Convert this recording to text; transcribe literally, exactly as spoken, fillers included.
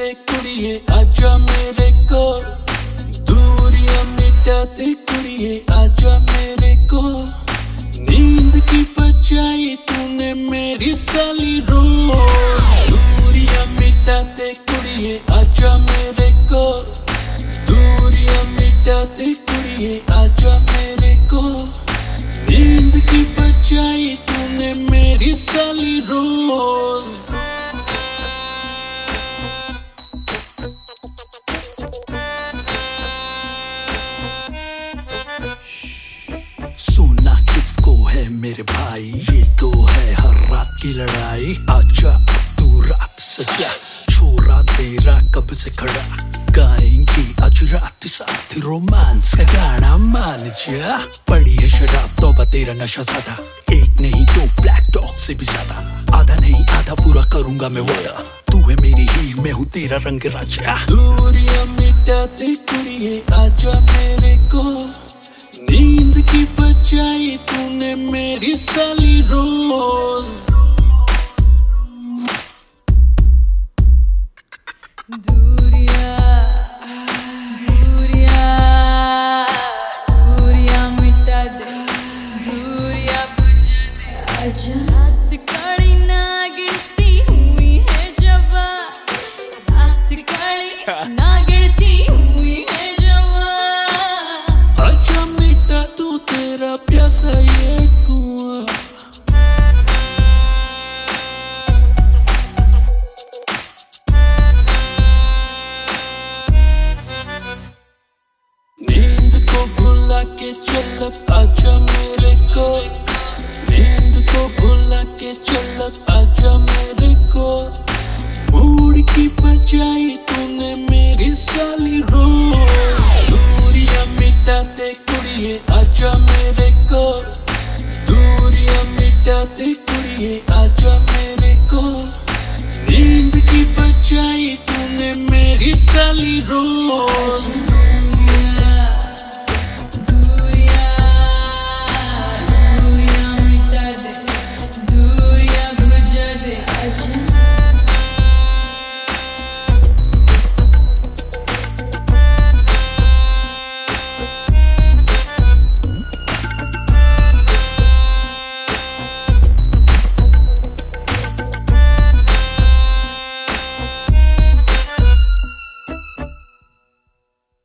दे कुड़िए आजा मेरे को, दूरियां मिटा दे कुड़िए आजा मेरे को। नींद की बचाई तूने मेरी साली रोज, दूरियां मिटा दे कुड़िए आजा मेरे को, दूरियां मिटा दे कुड़िए आजा मेरे को। नींद की बचाई तूने मेरी साली रोज। सोना किसको है मेरे भाई, ये तो है हर रात की लड़ाई। आजा तू रात सजा, छोरा तेरा कब से खड़ा, गाएंगे आज रात साथ रोमांस का गाना मान जा। पड़ी है शराब तौबा तेरा नशा ज्यादा, एक नहीं दो ब्लैक डॉग से भी ज्यादा। आधा नहीं आधा पूरा करूंगा मैं वादा, तू है मेरी हीर मैं हूँ तेरा रंग राजा। दूरियां मिटा दे कुड़िए आजा मेरे को, नींद की बचाई तूने मेरी साली रोज। दूरियां दूरियां दूरियां मिटा दे, दूरियां बुझा दे आजा। रात काली नागिन सी हुई है जवा, रात काली नागिन सी हुई है जवा। आजा मिटा तू तेरा प्यासा ये कुआं, नींद को भुला के चल अब आजा मेरे को, नींद को भुला के चल अब आजा मेरे को। मूड की बजाई तूने मेरी साली रोज, दूरियां मिटा दे कुड़िए आजा मेरे को, दूरियां मिटा दे कुड़िए आजा मेरे को। नींद की बजाई तूने मेरी साली रोज।